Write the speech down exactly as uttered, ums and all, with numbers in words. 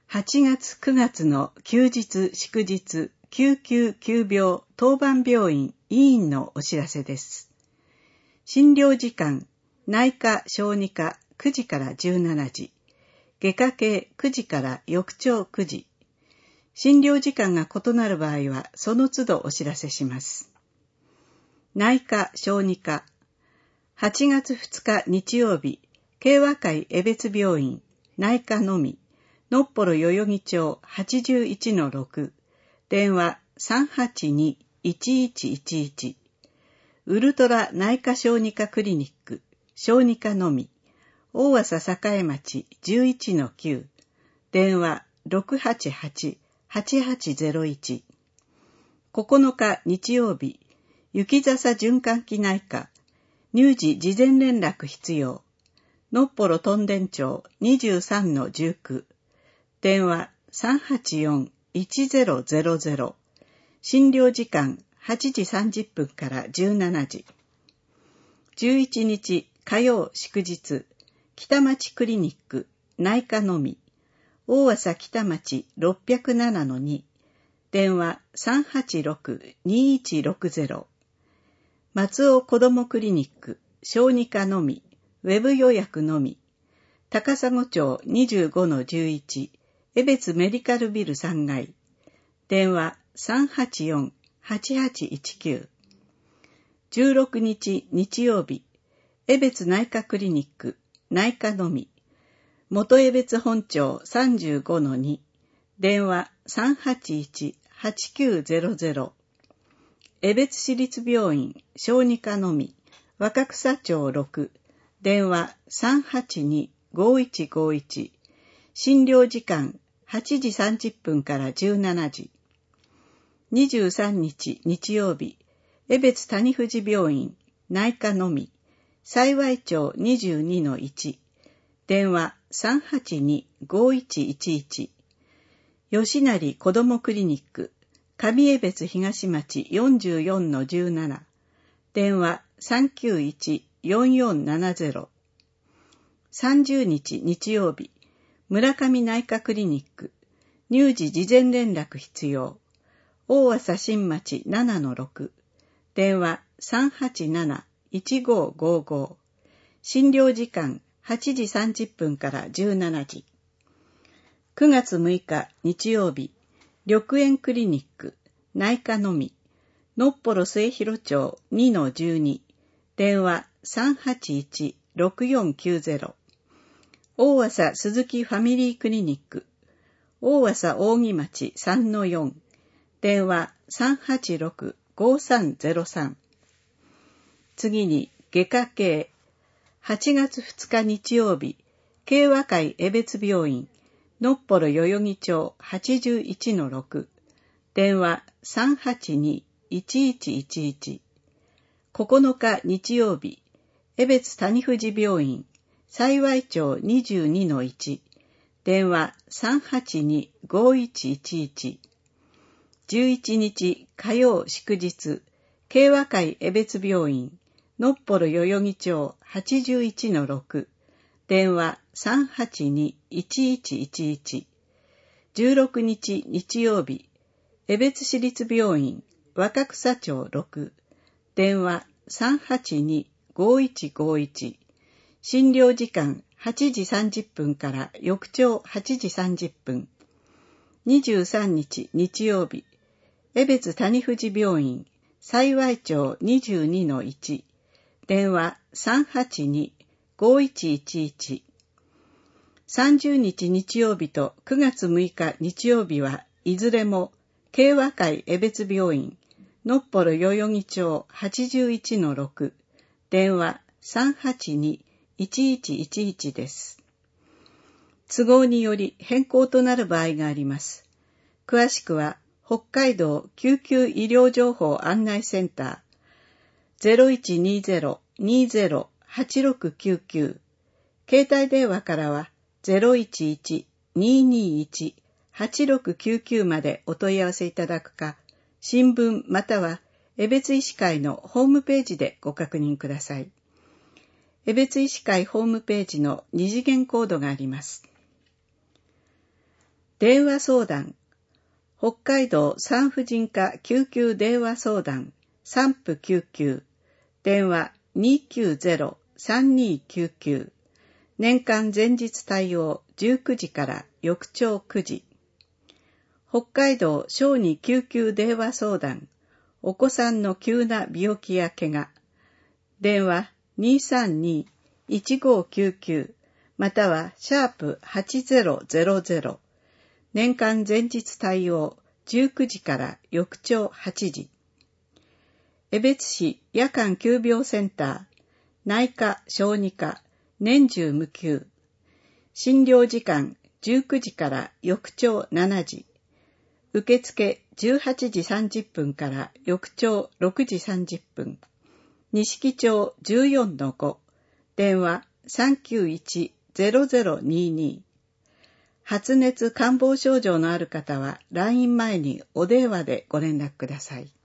はちがつくがつの休日祝日救急急病当番病院医院のお知らせです。診療時間、内科小児科くじからじゅうしちじ、外科系くじから翌朝くじ。診療時間が異なる場合はその都度お知らせします。内科小児科、はちがつふつか日曜日、慶和会江別病院内科のみ、のっぽろ代々木町 はちじゅういちのろく、電話 さんはちにいちいちいちいち、ウルトラ内科小児科クリニック小児科のみ、大浅栄町 じゅういちのきゅう、電話 ろくはちはち はちはちゼロいち、ここのか日曜日、雪笹循環器内科乳児事前連絡必要、のっぽろ屯田町 にじゅうさんのじゅうきゅう、電話 さんはちよんいちゼロゼロゼロ、診療時間はちじさんじゅっぷんからじゅうしちじ。じゅういちにち火曜祝日、北町クリニック内科のみ、大浅北町 ろっぴゃくななのに、電話 さんはちろくにいちろくゼロ、松尾子どもクリニック小児科のみ、ウェブ予約のみ、高砂町 にじゅうごのじゅういち、江別メディカルビルさんがい、電話 さんはちよん はちはちいちきゅう。じゅうろくにち日曜日、江別内科クリニック内科のみ、元江別本町 さんじゅうごのに、電話 さんはちいち はちきゅうゼロゼロ。江別市立病院小児科のみ、若草町ろく、電話 さんはちに ごいちごいち、診療時間はちじさんじゅっぷんからじゅうしちじ。にじゅうさんにち日曜日、江別谷藤病院内科のみ、幸町 にじゅうにのいち、電話 さんはちに ごいちいちいち。吉成子どもクリニック上江別東町 よんじゅうよんのじゅうなな、電話 さんきゅういち よんよんななゼロ。さんじゅうにち日曜日、村上内科クリニック乳児事前連絡必要、大浅新町 ななのろく、電話 さんはちなないちごごご、診療時間はちじさんじゅっぷんからじゅうしちじ。くがつむいか日曜日、緑園クリニック内科のみ、のっぽろ末広町 にのじゅうに、電話 さんはちいち ろくよんきゅうゼロ。大浅鈴木ファミリークリニック大浅扇町 さんのよん、電話 さんはちろく ごさんゼロさん。次に外科系、はちがつふつか日曜日、慶和会江別病院のっぽろ代々木町 はちじゅういちのろく、電話 さんはちに いちいちいちいち。ここのか日曜日、江別谷藤病院幸町 にじゅうにのいち、電話 さんはちに ごいちいちいち。じゅういちにち火曜祝日、慶和会江別病院のっぽろ代々木町 はちじゅういちのろく、電話 さんはちに いちいちいちいち。じゅうろくにち日曜日、江別市立病院若草町ろく、電話 さんはちに ごいちごいち。診療時間はちじさんじゅっぷんから翌朝はちじさんじゅっぷん。にじゅうさんにち日曜日、江別谷藤病院幸町 にじゅうにのいち、電話 さんはちに ごいちいちいち。さんじゅうにち日曜日とくがつむいか日曜日はいずれも慶和会江別病院のっぽろ代々木町 はちじゅういちのろく、電話 さんはちに いちいちいちいち です。都合により変更となる場合があります。詳しくは北海道救急医療情報案内センター ゼロいちにゼロ にゼロ はちろくきゅうきゅう、携帯電話からは ゼロいちいち ににいち はちろくきゅうきゅう までお問い合わせいただくか、新聞または江別医師会のホームページでご確認ください。江別医師会ホームページの二次元コードがあります。 電話相談。北海道産婦人科救急電話相談産婦救急。電話 にーきゅうゼロ さんにーきゅうきゅう。年間前日対応じゅうくじから翌朝くじ。北海道小児救急電話相談。お子さんの急な病気や怪我。電話 にーさんにーいちごきゅうきゅう またはシャープはちゼロゼロゼロ。年間前日対応じゅうくじから翌朝はちじ。江別市夜間急病センター、内科小児科、年中無休。診療時間じゅうくじから翌朝しちじ。受付じゅうはちじさんじゅっぷんから翌朝ろくじさんじゅっぷん。錦町 じゅうよんのご。電話 さんきゅういちゼロゼロにーにー。発熱感冒症状のある方は ライン 前にお電話でご連絡ください。